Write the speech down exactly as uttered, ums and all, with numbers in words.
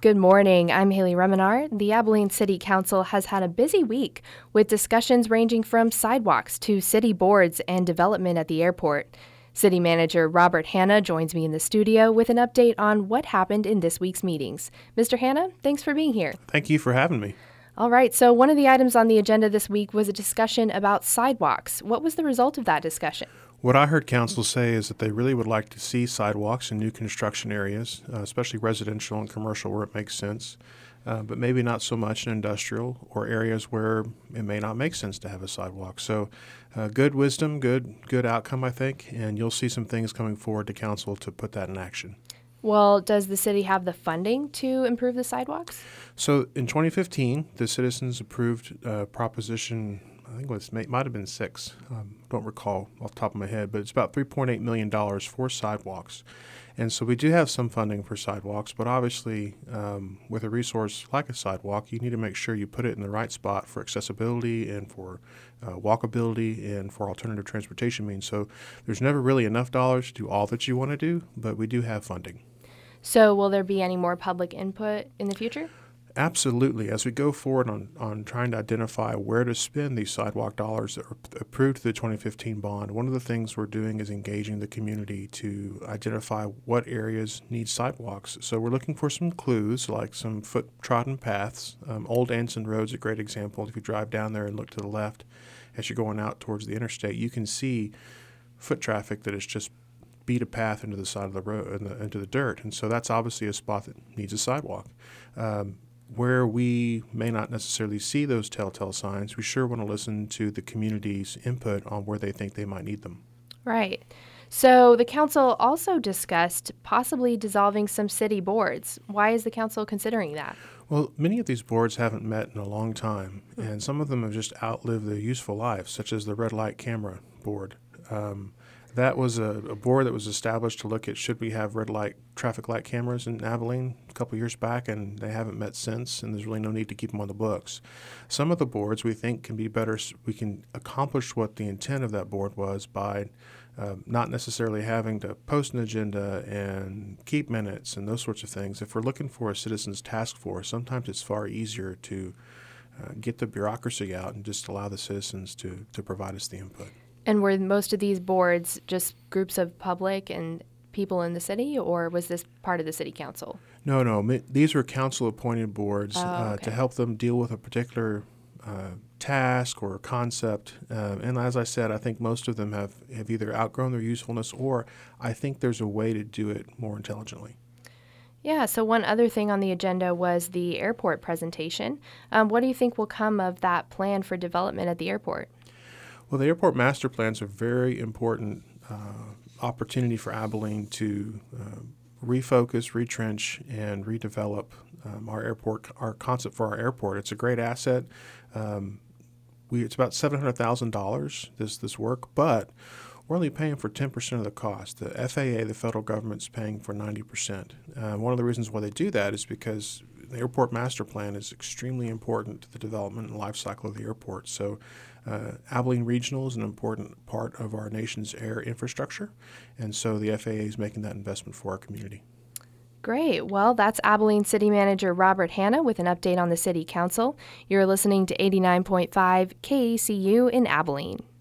Good morning. I'm Haley Remenar. The Abilene City Council has had a busy week with discussions ranging from sidewalks to city boards and development at the airport. City Manager Robert Hanna joins me in the studio with an update on what happened in this week's meetings. Mister Hanna, thanks for being here. Thank you for having me. All right, so one of the items on the agenda this week was a discussion about sidewalks. What was the result of that discussion? What I heard council say is that they really would like to see sidewalks in new construction areas, uh, especially residential and commercial where it makes sense, uh, but maybe not so much in industrial or areas where it may not make sense to have a sidewalk. So uh, good wisdom, good good outcome, I think, and you'll see some things coming forward to council to put that in action. Well, does the city have the funding to improve the sidewalks? So in twenty fifteen, the citizens approved uh, Proposition, I think it was, might have been six, um, don't recall off the top of my head, but it's about three point eight million dollars for sidewalks. And so we do have some funding for sidewalks, but obviously um, with a resource like a sidewalk, you need to make sure you put it in the right spot for accessibility and for uh, walkability and for alternative transportation means. So there's never really enough dollars to do all that you want to do, but we do have funding. So will there be any more public input in the future? Absolutely. As we go forward on, on trying to identify where to spend these sidewalk dollars that were approved through the twenty fifteen bond, one of the things we're doing is engaging the community to identify what areas need sidewalks. So we're looking for some clues, like some foot-trodden paths. Um, Old Anson Road's a great example. If you drive down there and look to the left as you're going out towards the interstate, you can see foot traffic that is just beat a path into the side of the road, in the, into the dirt. And so that's obviously a spot that needs a sidewalk. Um, Where we may not necessarily see those telltale signs, we sure want to listen to the community's input on where they think they might need them. Right. So the council also discussed possibly dissolving some city boards. Why is the council considering that? Well, many of these boards haven't met in a long time, and some of them have just outlived their useful lives, such as the Red Light Camera Board. Um, That was a, a board that was established to look at should we have red light traffic light cameras in Abilene a couple years back, and they haven't met since, and there's really no need to keep them on the books. Some of the boards we think can be better, we can accomplish what the intent of that board was by uh, not necessarily having to post an agenda and keep minutes and those sorts of things. If we're looking for a citizens task force, sometimes it's far easier to uh, get the bureaucracy out and just allow the citizens to, to provide us the input. And were most of these boards just groups of public and people in the city, or was this part of the city council? No, no. These were council-appointed boards Oh, uh, okay. to help them deal with a particular uh, task or concept. Uh, and as I said, I think most of them have, have either outgrown their usefulness, or I think there's a way to do it more intelligently. Yeah, so one other thing on the agenda was the airport presentation. Um, what do you think will come of that plan for development at the airport? Well, the airport master plans are a very important uh, opportunity for Abilene to uh, refocus, retrench, and redevelop um, our airport, our concept for our airport. It's a great asset. Um, we, it's about seven hundred thousand dollars, this, this work, but we're only paying for ten percent of the cost. The F A A, the federal government's paying for ninety percent. Uh, one of the reasons why they do that is because the airport master plan is extremely important to the development and life cycle of the airport. So uh, Abilene Regional is an important part of our nation's air infrastructure, and so the F A A is making that investment for our community. Great. Well, that's Abilene City Manager Robert Hanna with an update on the City Council. You're listening to eighty-nine point five K A C U in Abilene.